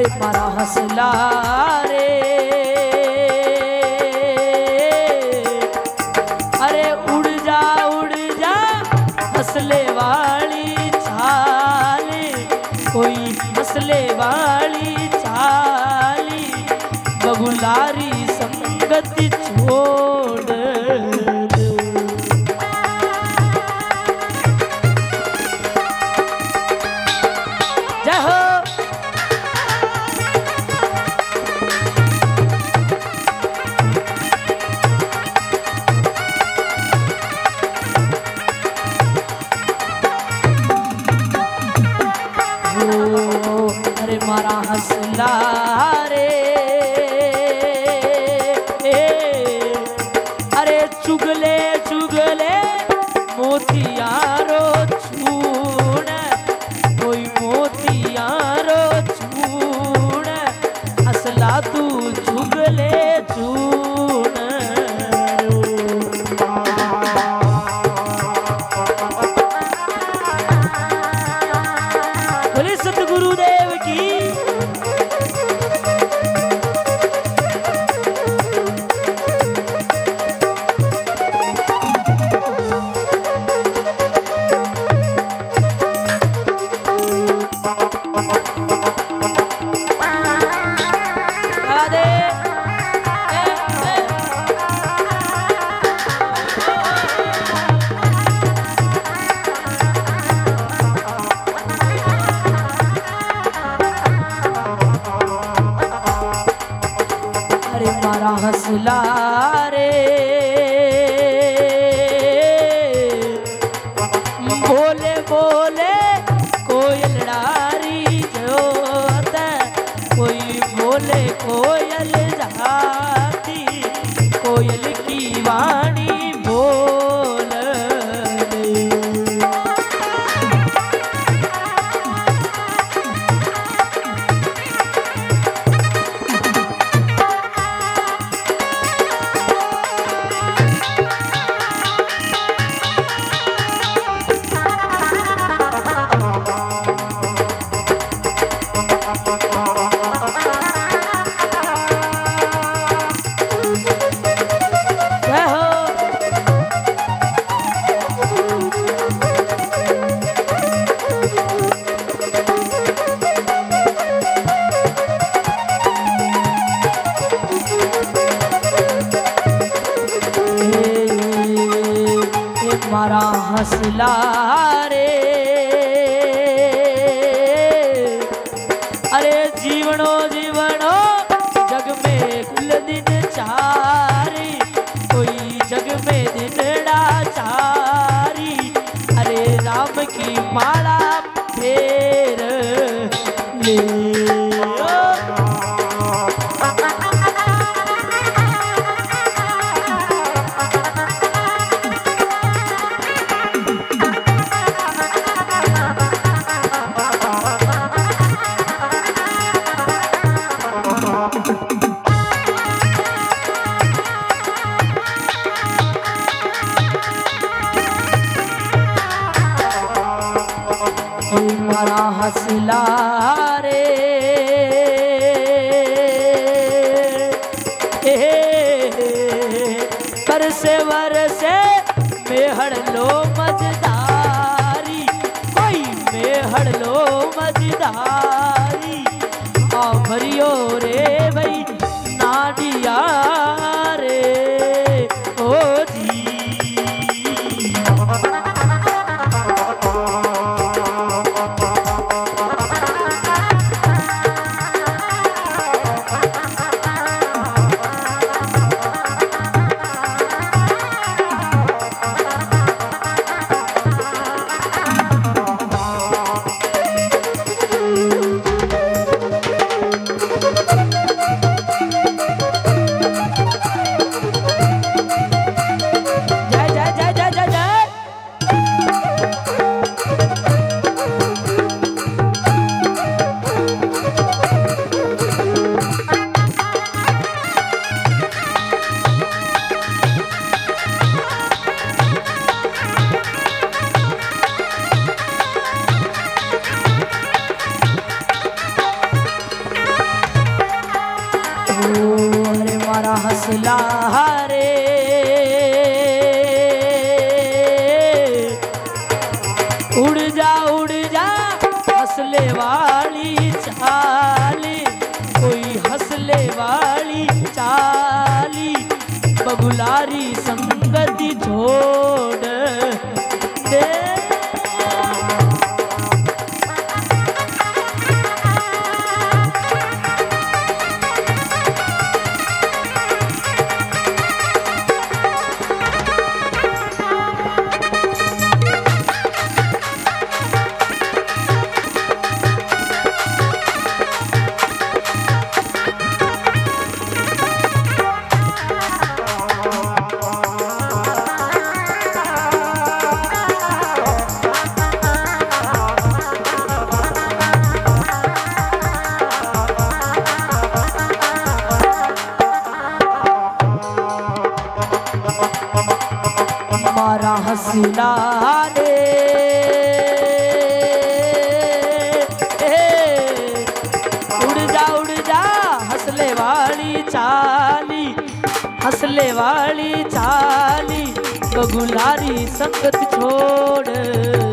अरे मारा हसला रे, अरे उड़ जा हसले वाली चाली, कोई हसले वाली चाली, बबुलारी संगति छोड़ दो। जय हो। अरे मारा हसला रे, अरे चुगले चुगले मोतियारो चूण, कोई मोतियारो चूण, हसला तू चुगले चूण। बोले सतगुरुदेव की। हसला रे, बोले बोले कोयल डारी जोत, कोई बोले कोयल जाती, कोयल की वाणी बोल दे। मारा हसला रे, अरे जीवनो जीवनो जग में कुल दिन चारी, कोई जग में दिनड़ा चारी, अरे राम की माला फेर ले। मारा हसला रे, बरसे बरसे मेहड़ लो मजदारी, कोई मेहड़ लो मजदारी, आ भरियो रे भाई नाडिया रे ओ जी। हसला रे उड़ जा हंसले वाली चाली कोई हंसले वाली चाली बगुलारी संगति छोड़ दे मारा हसीना रे उड़ जा हंसले वाली चाली बगुलारी संगत छोड़